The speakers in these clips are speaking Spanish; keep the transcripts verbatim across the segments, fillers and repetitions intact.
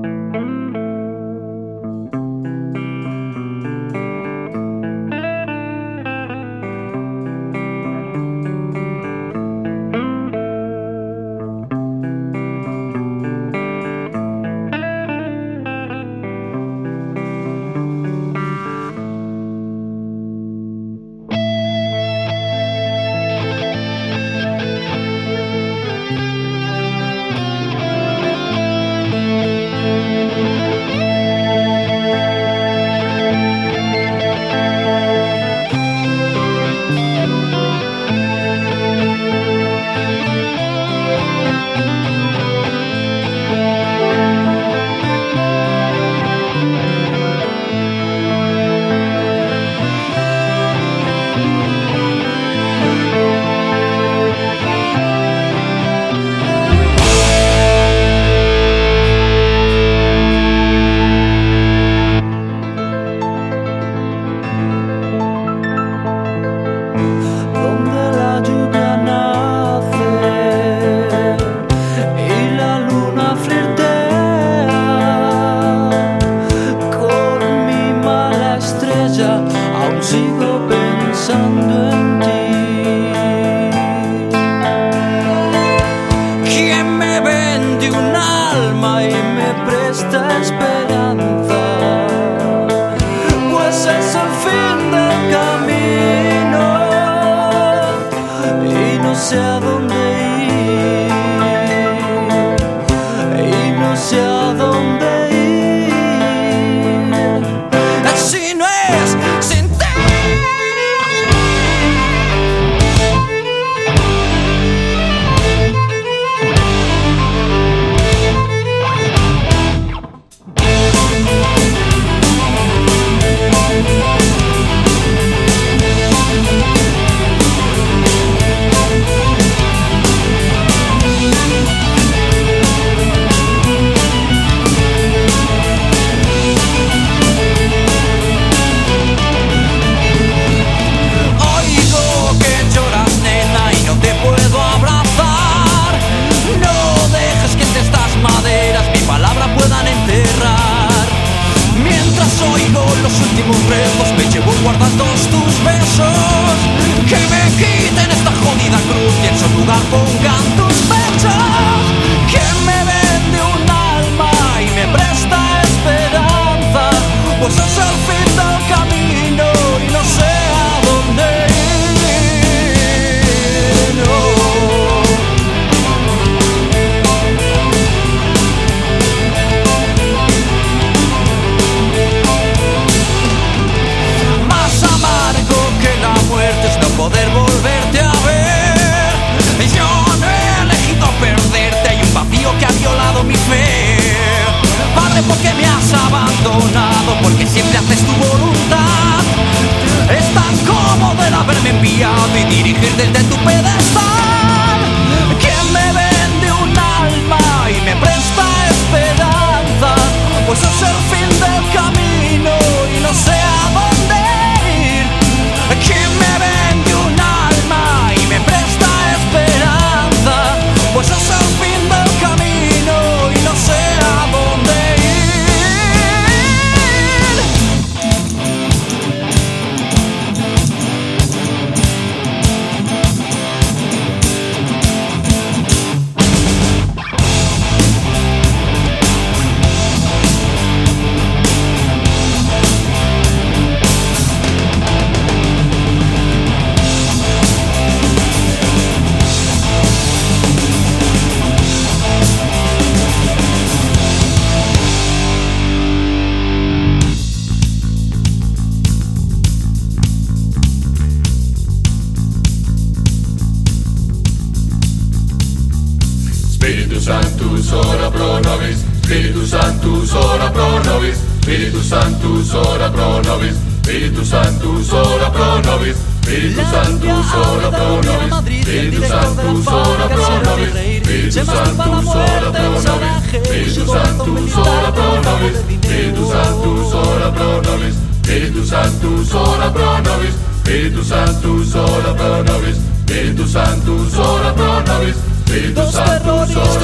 Spiritus Sanctus ora pro nobis, Spiritus Sanctus ora pro nobis, Spiritus Sanctus ora pro nobis, Spiritus Sanctus ora pro nobis, Spiritus Sanctus ora pro nobis, Spiritus Sanctus ora pro nobis, Spiritus Sanctus ora pro nobis, Spiritus Sanctus ora pro nobis, Spiritus Sanctus ora pro nobis, Spiritus Sanctus ora pro nobis, Spiritus Sanctus ora pro nobis, Spiritus Sanctus ora pro nobis, Spiritus Sanctus ora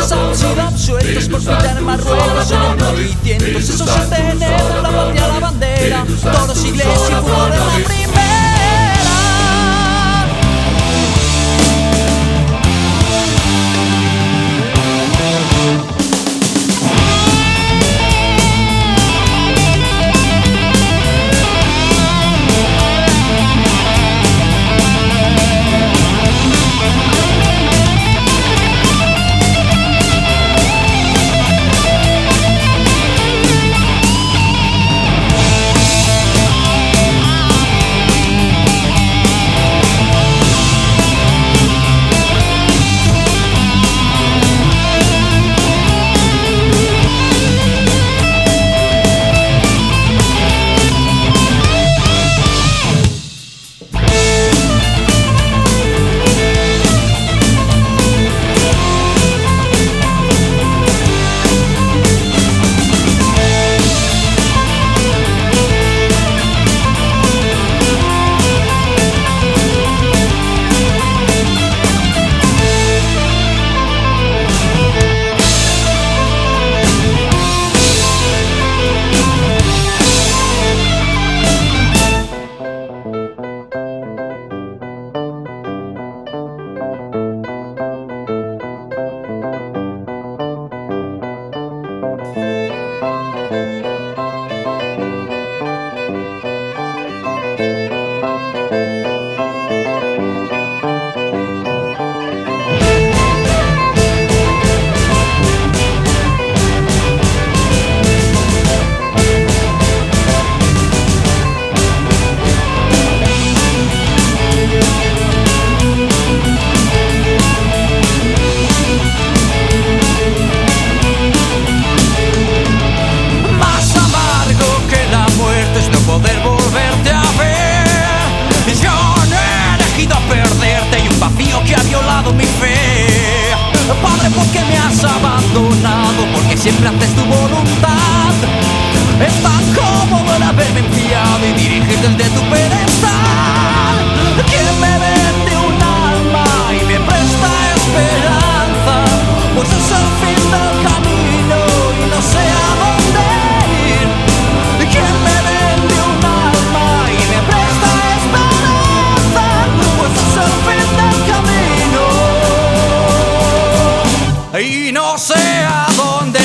Muchos han sido absueltos por pillar en Marruecos en el cuatrocientos. Esos se tener la patria, la bandera, toros, iglesia y fútbol en la primera. Mi fe, Padre, porque me has abandonado, porque siempre haces tu voluntad. Es tan cómodo el haberme enviado y dirigir desde tu pedestal. ¿Quién me vende un alma y me presta esperanza? Pues es el fin del camino y no sé a dónde ir. ¿Quién me vende un alma y me presta esperanza? Pues es el fin del camino y no sé a dónde